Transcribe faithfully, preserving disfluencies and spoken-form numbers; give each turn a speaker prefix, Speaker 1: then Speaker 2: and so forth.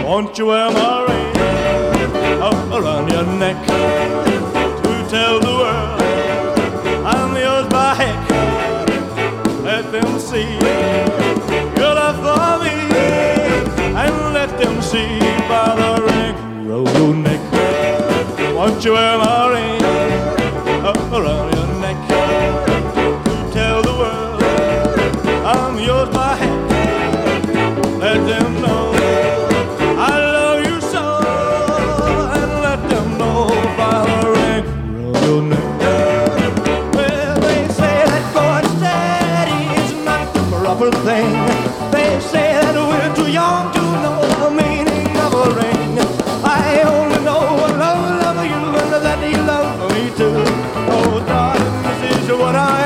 Speaker 1: Won't you wear my ring up around your neck to tell the world I'm yours by heck? Let them see your love for me, and let them see by the ring road neck. Won't you wear my